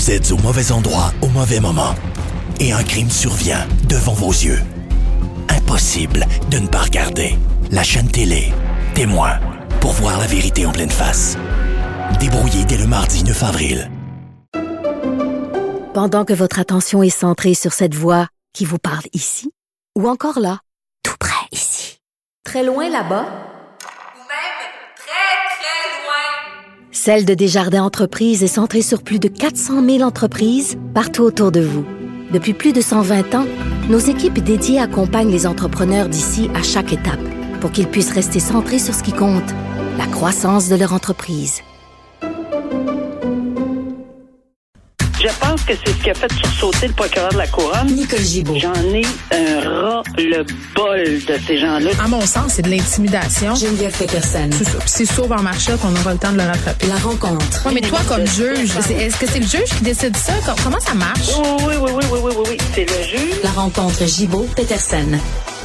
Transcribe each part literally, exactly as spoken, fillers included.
Vous êtes au mauvais endroit au mauvais moment. Et un crime survient devant vos yeux. Impossible de ne pas regarder. La chaîne télé, Témoin, pour voir la vérité en pleine face. Débrouillé dès le mardi neuf avril. Pendant que votre attention est centrée sur cette voix qui vous parle ici, ou encore là, tout près ici, très loin là-bas, Celle de Desjardins Entreprises est centrée sur plus de quatre cent mille entreprises partout autour de vous. Depuis plus de cent vingt ans, nos équipes dédiées accompagnent les entrepreneurs d'ici à chaque étape pour qu'ils puissent rester centrés sur ce qui compte, la croissance de leur entreprise. Je pense que c'est ce qui a fait sursauter le procureur de la Couronne. Nicole Gibault. J'en ai un ras-le-bol de ces gens-là. À mon sens, c'est de l'intimidation. Geneviève Peterson. C'est ça. Puis c'est sauve en marchette, on aura le temps de le rattraper. La rencontre. Oui, mais toi, comme juge, c'est, est-ce que c'est le juge qui décide ça? Comment ça marche? Oui, oui, oui, oui, oui, oui, oui, oui. C'est le juge. La rencontre Gibault-Peterson.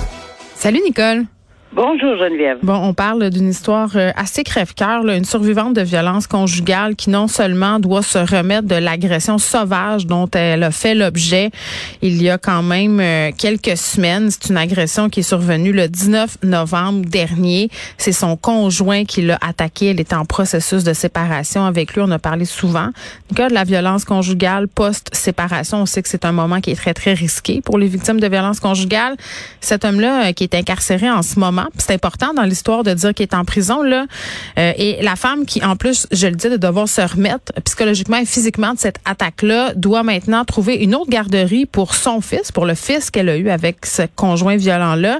Salut, Nicole. Bonjour Geneviève. Bon, on parle d'une histoire assez crève-cœur, là, une survivante de violence conjugale qui non seulement doit se remettre de l'agression sauvage dont elle a fait l'objet il y a quand même euh, quelques semaines. C'est une agression qui est survenue le dix-neuf novembre dernier. C'est son conjoint qui l'a attaquée. Elle est en processus de séparation avec lui. On a parlé souvent. Du cas de la violence conjugale post-séparation, on sait que c'est un moment qui est très, très risqué pour les victimes de violence conjugale. Cet homme-là euh, qui est incarcéré en ce moment, c'est important dans l'histoire de dire qu'il est en prison là. Euh, et la femme qui, en plus, je le dis, de devoir se remettre psychologiquement et physiquement de cette attaque-là, doit maintenant trouver une autre garderie pour son fils, pour le fils qu'elle a eu avec ce conjoint violent-là.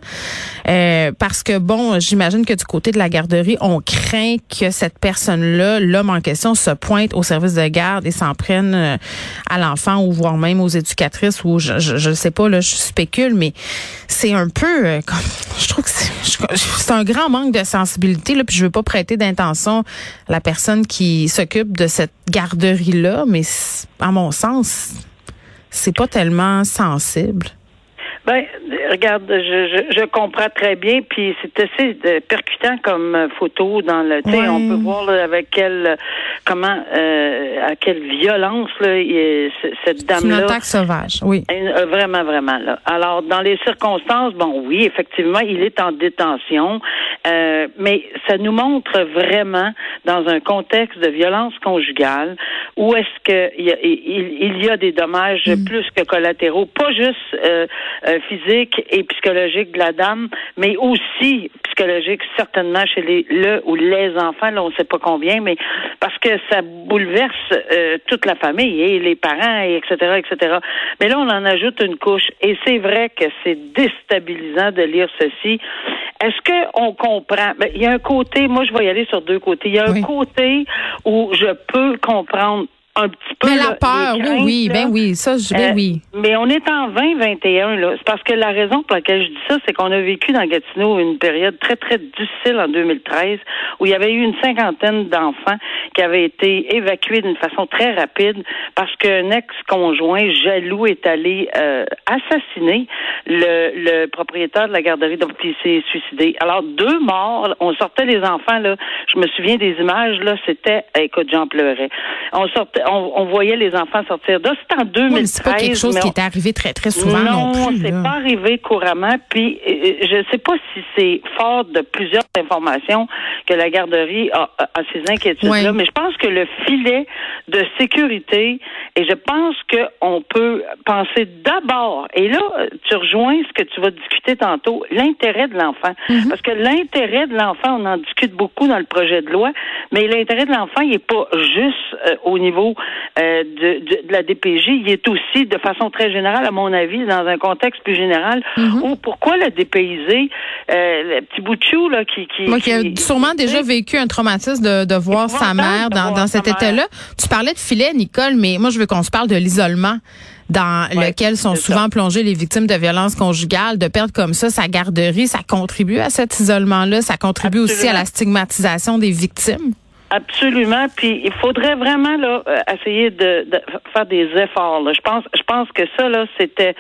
Euh, parce que, bon, j'imagine que du côté de la garderie, on craint que cette personne-là, l'homme en question, se pointe au service de garde et s'en prenne euh, à l'enfant ou voire même aux éducatrices ou je, je, je sais pas, là, je spécule, mais c'est un peu euh, comme, je trouve que c'est C'est un grand manque de sensibilité, là, puis je veux pas prêter d'intention à la personne qui s'occupe de cette garderie-là, mais à mon sens, c'est pas tellement sensible. Ben, regarde, je, je, je comprends très bien, puis c'est assez euh, percutant comme photo dans le, tu sais, ouais. On peut voir là, avec quelle, comment, euh, à quelle violence là, il, cette dame-là. C'est une attaque sauvage, oui. Euh, vraiment, vraiment là. Alors, dans les circonstances, bon, oui, effectivement, il est en détention, euh, mais ça nous montre vraiment dans un contexte de violence conjugale où est-ce que il y a, il, il y a des dommages mm. plus que collatéraux, pas juste euh, euh, physique et psychologique de la dame, mais aussi psychologique certainement chez les le ou les enfants, là on ne sait pas combien, mais parce que ça bouleverse euh, toute la famille et les parents et etc etc. Mais là on en ajoute une couche et c'est vrai que c'est déstabilisant de lire ceci. Est-ce que on comprend? Ben, il y a un côté, moi je vais y aller sur deux côtés. Il y a un oui. côté où je peux comprendre un petit peu. Mais la là, peur, oui, craintes, oui, là. ben oui, ça, je ben euh, oui. Mais on est en vingt vingt et un, là. C'est parce que la raison pour laquelle je dis ça, c'est qu'on a vécu dans Gatineau une période très, très difficile en deux mille treize, où il y avait eu une cinquantaine d'enfants qui avaient été évacués d'une façon très rapide parce qu'un ex-conjoint jaloux est allé euh, assassiner le, le propriétaire de la garderie, donc il s'est suicidé. Alors, deux morts, on sortait les enfants, là, je me souviens des images, là, c'était, écoute, j'en pleurais. On sortait On, on voyait les enfants sortir. Là, c'est en deux mille treize. Oui, c'est pas quelque chose on... qui est arrivé très, très souvent non, non plus. Non, c'est là. pas arrivé couramment. Puis, euh, je sais pas si c'est fort de plusieurs informations que la garderie a, a, a ces inquiétudes-là, oui. mais je pense que le filet de sécurité, et je pense qu'on peut penser d'abord, et là, tu rejoins ce que tu vas discuter tantôt, l'intérêt de l'enfant. Mm-hmm. Parce que l'intérêt de l'enfant, on en discute beaucoup dans le projet de loi, mais l'intérêt de l'enfant, il n'est pas juste euh, au niveau euh, de, de, de la D P J, il est aussi, de façon très générale, à mon avis, dans un contexte plus général, mm-hmm. où pourquoi le dépayser, euh, le petit bout de chou, là, qui... qui Moi, qui a qui, sûrement qui, déjà vécu un traumatisme de, de voir sa mère dans, dans cet état-là. Tu parlais de filet, Nicole, mais moi, je veux qu'on se parle de l'isolement dans ouais, lequel sont souvent ça. plongées les victimes de violences conjugales, de perdre comme ça sa garderie, ça contribue à cet isolement-là, ça contribue Absolument. aussi à la stigmatisation des victimes. Absolument. Puis il faudrait vraiment là essayer de, de faire des efforts. Là. Je pense, je pense que ça là, c'était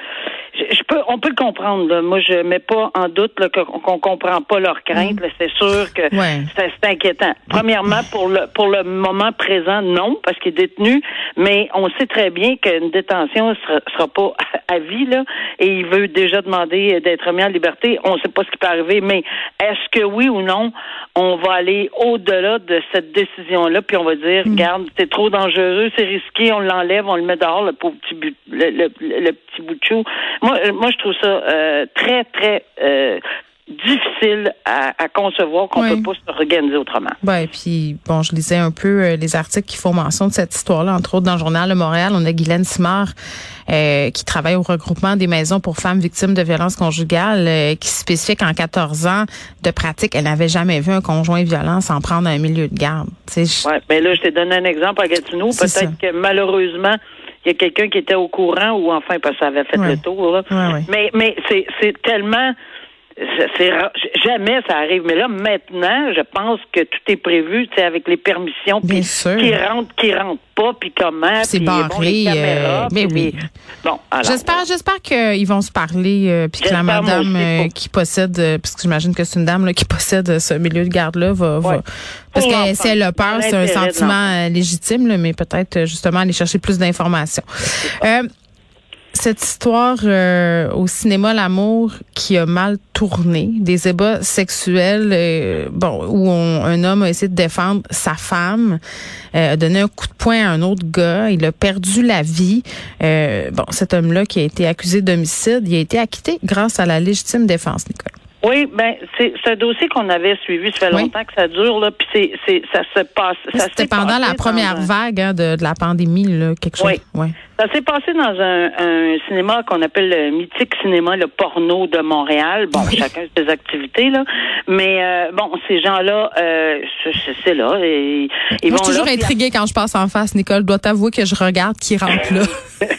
je, je peux, on peut le comprendre. Là. Moi, je mets pas en doute là, qu'on, qu'on comprend pas leurs craintes. Là. C'est sûr que ouais. c'est, c'est inquiétant. Premièrement, pour le pour le moment présent, non, parce qu'il est détenu. Mais on sait très bien qu'une détention sera, sera pas à vie là, et il veut déjà demander d'être mis en liberté. On sait pas ce qui peut arriver, mais est-ce que oui ou non, on va aller au-delà de cette décision-là, puis on va dire, mm. regarde, c'est trop dangereux, c'est risqué, on l'enlève, on le met dehors, le pauvre petit but, le, le, le petit bout de chou. Moi, moi, je trouve ça euh, très, très euh, difficile à, à concevoir qu'on oui. peut pas s'organiser autrement. Ben, puis bon, je lisais un peu euh, les articles qui font mention de cette histoire-là, entre autres dans le Journal de Montréal. On a Guylaine Simard euh, qui travaille au regroupement des maisons pour femmes victimes de violences conjugales, euh, qui spécifie qu'en quatorze ans de pratique, elle n'avait jamais vu un conjoint violent s'en prendre à un milieu de garde. Oui, mais là, je t'ai donné un exemple à Gatineau. Peut-être ça. que malheureusement, il y a quelqu'un qui était au courant ou enfin parce que ça avait fait ouais. le tour. Là. Ouais, ouais. Mais mais c'est c'est tellement c'est, c'est jamais ça arrive. Mais là maintenant, je pense que tout est prévu, tu sais, avec les permissions, puis qui rentrent, qui rentrent pas, puis comment, c'est puis barré. Bon, les caméras, euh, mais oui. Les... Bon, alors, j'espère, j'espère qu'ils vont se parler, euh, puis que la madame euh, qui possède, euh, parce que j'imagine que c'est une dame là, qui possède ce milieu de garde là, va, ouais. va parce que si elle a peur, c'est un sentiment légitime, là, mais peut-être justement aller chercher plus d'informations. Euh, Cette histoire euh, au cinéma L'Amour qui a mal tourné, des ébats sexuels, euh, bon, où on, un homme a essayé de défendre sa femme, euh, a donné un coup de poing à un autre gars, il a perdu la vie. Euh, bon, cet homme-là qui a été accusé d'homicide, il a été acquitté grâce à la légitime défense, Nicole. Oui, ben c'est, c'est un dossier qu'on avait suivi, ça fait oui. longtemps que ça dure là, puis c'est, c'est ça se passe. Ça C'était pendant la première un... vague hein, de, de la pandémie là, quelque chose. Oui. Ouais. Ça s'est passé dans un, un cinéma qu'on appelle le mythique cinéma, le porno de Montréal. Bon, oui. chacun ses activités là, mais euh, bon, ces gens-là, euh, c'est, c'est là. Et, ils Moi, vont je suis toujours là, intriguée quand je passe en face, Nicole. Je dois t'avouer que je regarde qui rentre là.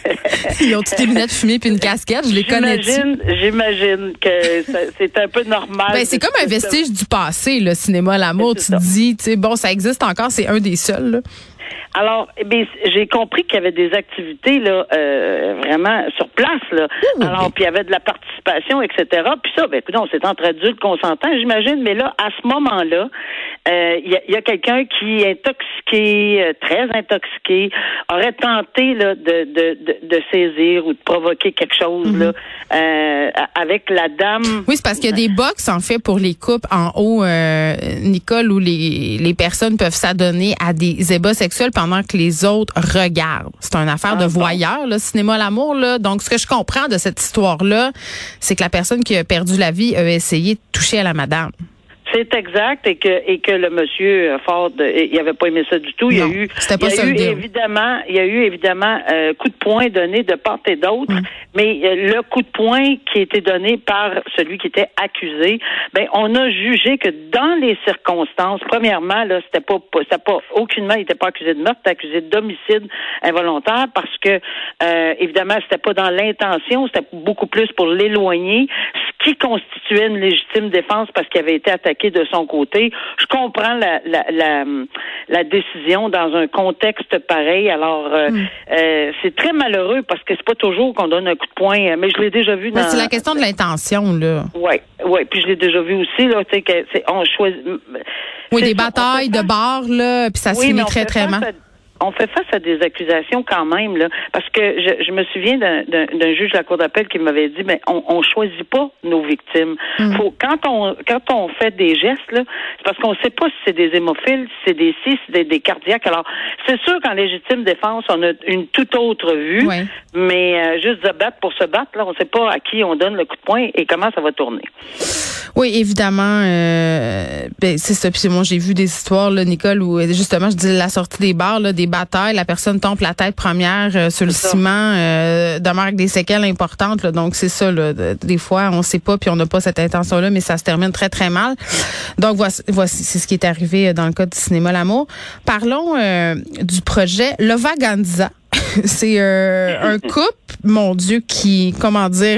Ils ont toutes des lunettes fumées puis une casquette, je les connais. J'imagine, j'imagine que ça, c'est un peu normal. Ben c'est comme un vestige ça. du passé, le cinéma L'Amour. Tu te dis, tu sais, bon, ça existe encore, c'est un des seuls. Là. Alors, eh bien, j'ai compris qu'il y avait des activités là, euh, vraiment sur place là. Mmh, Alors, okay. puis il y avait de la participation, et cetera. Puis ça, ben, écoute, c'est entre adultes consentants, j'imagine. Mais là, à ce moment-là, il euh, y, a, y a quelqu'un qui est intoxiqué, euh, très intoxiqué, aurait tenté là de, de, de, de saisir ou de provoquer quelque chose mmh. là euh, avec la dame. Oui, c'est parce qu'il y a des box en fait pour les couples en haut, euh, Nicole, où les les personnes peuvent s'adonner à des ébats sexuels pendant que les autres regardent. C'est une affaire ah, de voyeur, le cinéma L'Amour. Là. Donc, ce que je comprends de cette histoire-là, c'est que la personne qui a perdu la vie a essayé de toucher à la madame. C'est exact, et que et que le monsieur Ford, il avait pas aimé ça du tout. Il non, y a eu, c'était pas il y a ça eu le évidemment, il y a eu évidemment euh, coup de poing donné de part et d'autre, mm. mais euh, le coup de poing qui a été donné par celui qui était accusé, ben on a jugé que dans les circonstances, premièrement là, c'était pas, c'était pas aucunement, il était pas accusé de meurtre, il était accusé d'homicide involontaire parce que euh, évidemment c'était pas dans l'intention, c'était beaucoup plus pour l'éloigner, ce qui constituait une légitime défense parce qu'il avait été attaqué de son côté. Je comprends la, la, la, la décision dans un contexte pareil. Alors, euh, mm. euh, c'est très malheureux parce que c'est pas toujours qu'on donne un coup de poing, mais je l'ai déjà vu dans... Mais c'est la question de l'intention, là. Oui, oui. Puis je l'ai déjà vu aussi, là, tu sais, que c'est, on choisit... Oui, des batailles de bar, là, puis ça se oui, finit très, très mal. On fait face à des accusations quand même, là, parce que je, je me souviens d'un, d'un, d'un juge de la Cour d'appel qui m'avait dit, mais on, on choisit pas nos victimes. Mm. Faut, quand on quand on fait des gestes, là, c'est parce qu'on sait pas si c'est des hémophiles, si c'est des si c'est des, des cardiaques. Alors, c'est sûr qu'en légitime défense, on a une toute autre vue, oui. mais euh, juste se battre pour se battre, là, on sait pas à qui on donne le coup de poing et comment ça va tourner. Oui, évidemment, euh, ben, c'est ça. Puis moi, j'ai vu des histoires, là, Nicole, où justement, je dis la sortie des bars, là, des bataille, la personne tombe la tête première euh, sur le ciment, euh, demeure avec des séquelles importantes. Là, donc, c'est ça. Là, des fois, on sait pas, puis on n'a pas cette intention-là, mais ça se termine très, très mal. Donc, voici, voici c'est ce qui est arrivé dans le cas du cinéma L'Amour. Parlons euh, du projet Lova Ganza. C'est euh, un couple, mon Dieu, qui, comment dire,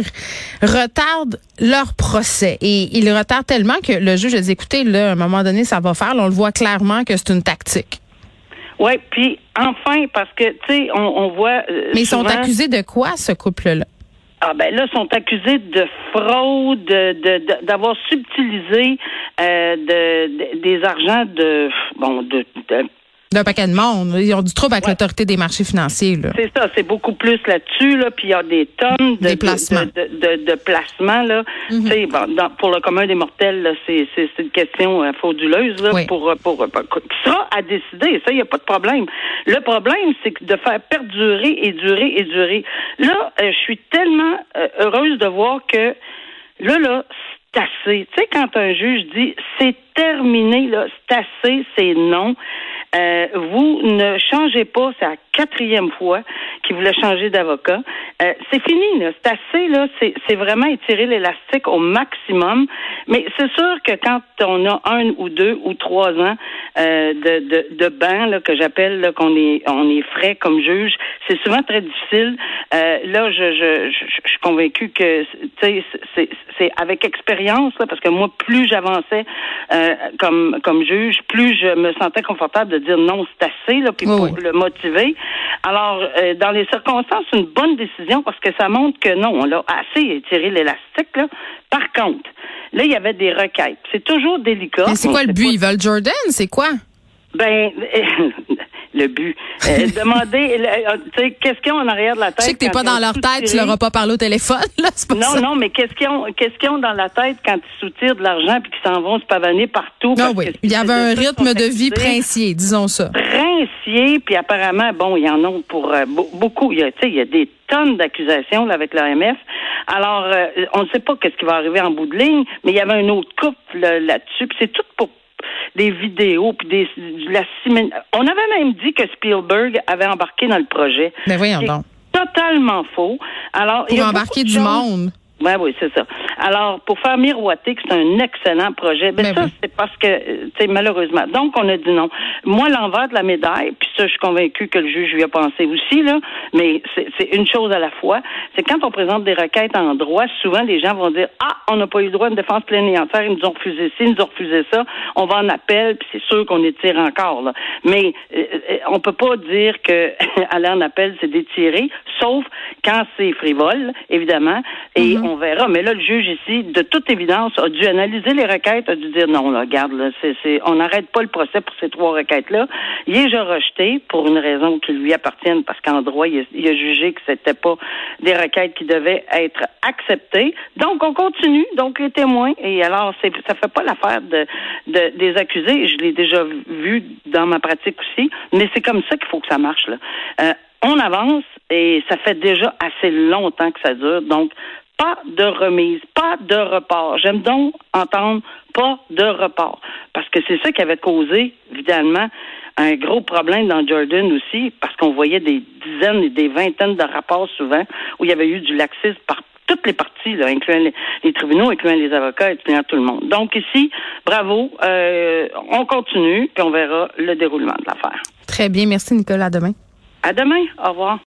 retarde leur procès. Et il retarde tellement que le juge a dit, écoutez, là, à un moment donné, ça va faire. Là, on le voit clairement que c'est une tactique. Oui, puis enfin, parce que, tu sais, on, on voit... Euh, Mais ils souvent... sont accusés de quoi, ce couple-là? Ah ben là, sont accusés de fraude, de, de d'avoir subtilisé euh, de, de des argents de bon de, de d'un paquet de monde. Ils ont du trouble avec ouais. l'autorité des marchés financiers. Là. C'est ça, c'est beaucoup plus là-dessus, là, puis il y a des tonnes de, des placements. de, de, de, de placements, là. Mm-hmm. Tu sais, bon, dans, pour le commun des mortels, là, c'est, c'est, c'est une question euh, frauduleuse, là, oui. pour, pour, pour, pour ça à décider. Ça, il n'y a pas de problème. Le problème, c'est que de faire perdurer et durer et durer. Là, euh, je suis tellement euh, heureuse de voir que là, là, c'est assez. Tu sais, quand un juge dit c'est terminé, là, c'est assez, c'est non. Euh, vous ne changez pas, c'est la quatrième fois qu'il voulait changer d'avocat. Euh, c'est fini, là. C'est assez, là. C'est, c'est vraiment étirer l'élastique au maximum. Mais c'est sûr que quand on a un ou deux ou trois ans euh, de, de, de banc, là, que j'appelle, là, qu'on est, on est frais comme juge, c'est souvent très difficile. Euh, là, je, je, je, je suis convaincue que, tu sais, c'est, c'est avec expérience, là, parce que moi, plus j'avançais euh, comme, comme juge, plus je me sentais confortable de dire non, c'est assez, là, puis oui, pour oui. le motiver. Alors, euh, dans les circonstances, c'est une bonne décision parce que ça montre que non, on l'a assez étiré l'élastique, là. Par contre, là, il y avait des requêtes. C'est toujours délicat. Mais c'est quoi le but? Pas... Ils veulent Jordan? C'est quoi? Ben, le but. Euh, demander, tu sais, qu'est-ce qu'ils ont en arrière de la tête? Tu sais que t'es pas dans leur tête, tu leur as pas parlé au téléphone, là, c'est pas non, ça. Non, mais qu'est-ce qu'ils ont, qu'est-ce qu'ils ont dans la tête quand ils soutirent de l'argent puis qu'ils s'en vont se pavaner partout? Non, oui. Il y avait un rythme de vie princier, disons ça. Princier, puis apparemment, bon, il y en a pour euh, beaucoup. Il y a, tu sais, il y a des tonnes d'accusations là, avec l'A M F. Alors, euh, on ne sait pas qu'est-ce qui va arriver en bout de ligne, mais il y avait un autre couple là, là-dessus, puis c'est tout pour des vidéos, puis des de la simé... On avait même dit que Spielberg avait embarqué dans le projet. Mais voyons donc. Totalement faux. Alors, pour embarquer du monde. Ben oui, c'est ça. Alors, pour faire miroiter que c'est un excellent projet, ben, ben ça, oui. c'est parce que, tu sais, malheureusement. Donc, on a dit non. Moi, l'envers de la médaille, puis ça, je suis convaincue que le juge lui a pensé aussi, là, mais c'est, c'est une chose à la fois, c'est quand on présente des requêtes en droit, souvent, les gens vont dire, ah, on n'a pas eu le droit à une défense pleine et entière, ils nous ont refusé ci, ils nous ont refusé ça, on va en appel, puis c'est sûr qu'on étire encore, là. Mais, euh, on peut pas dire que aller en appel, c'est d'étirer, sauf quand c'est frivole, évidemment, et mm-hmm. on On verra. Mais là, le juge ici, de toute évidence, a dû analyser les requêtes, a dû dire non, là, regarde, là, c'est, c'est, on n'arrête pas le procès pour ces trois requêtes-là. Il est déjà rejeté pour une raison qui lui appartienne, parce qu'en droit, il a, il a jugé que c'était pas des requêtes qui devaient être acceptées. Donc, on continue. Donc, les témoins. Et alors, c'est, ça fait pas l'affaire de, de, des accusés. Je l'ai déjà vu dans ma pratique aussi. Mais c'est comme ça qu'il faut que ça marche, là. Euh, on avance et ça fait déjà assez longtemps que ça dure. Donc, pas de remise, pas de report. J'aime donc entendre pas de report. Parce que c'est ça qui avait causé, évidemment, un gros problème dans Jordan aussi, parce qu'on voyait des dizaines et des vingtaines de rapports souvent où il y avait eu du laxisme par toutes les parties, là, incluant les, les tribunaux, incluant les avocats, incluant tout le monde. Donc ici, bravo, euh, on continue, puis on verra le déroulement de l'affaire. Très bien. Merci, Nicolas. À demain. À demain. Au revoir.